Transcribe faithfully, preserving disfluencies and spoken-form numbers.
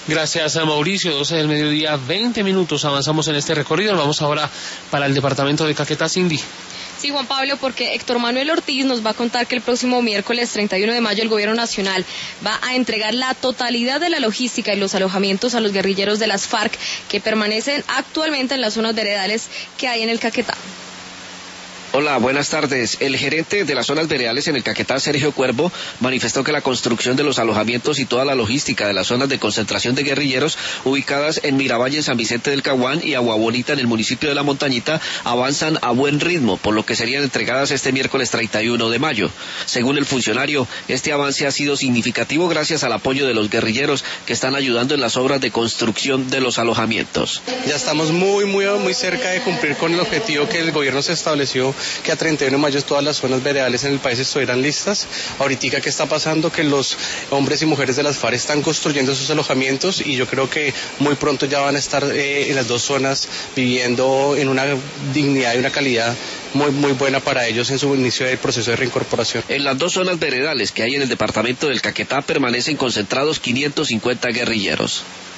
Gracias a Mauricio, doce del mediodía, veinte minutos, avanzamos en este recorrido. Vamos ahora para el departamento de Caquetá, Cindy. Sí, Juan Pablo, porque Héctor Manuel Ortiz nos va a contar que el próximo miércoles treinta y uno de mayo el Gobierno Nacional va a entregar la totalidad de la logística y los alojamientos a los guerrilleros de las FARC que permanecen actualmente en las zonas veredales que hay en el Caquetá. Hola, buenas tardes. El gerente de las zonas veredales en el Caquetá, Sergio Cuervo, manifestó que la construcción de los alojamientos y toda la logística de las zonas de concentración de guerrilleros ubicadas en Miravalle, en San Vicente del Caguán y Agua Bonita, en el municipio de La Montañita, avanzan a buen ritmo, por lo que serían entregadas este miércoles treinta y uno de mayo. Según el funcionario, este avance ha sido significativo gracias al apoyo de los guerrilleros que están ayudando en las obras de construcción de los alojamientos. Ya estamos muy, muy, muy cerca de cumplir con el objetivo que el gobierno se estableció, que a treinta y uno de mayo todas las zonas veredales en el país estuvieran listas. Ahorita, ¿qué está pasando? Que los hombres y mujeres de las FARC están construyendo sus alojamientos y yo creo que muy pronto ya van a estar eh, en las dos zonas viviendo en una dignidad y una calidad muy, muy buena para ellos en su inicio del proceso de reincorporación. En las dos zonas veredales que hay en el departamento del Caquetá permanecen concentrados quinientos cincuenta guerrilleros.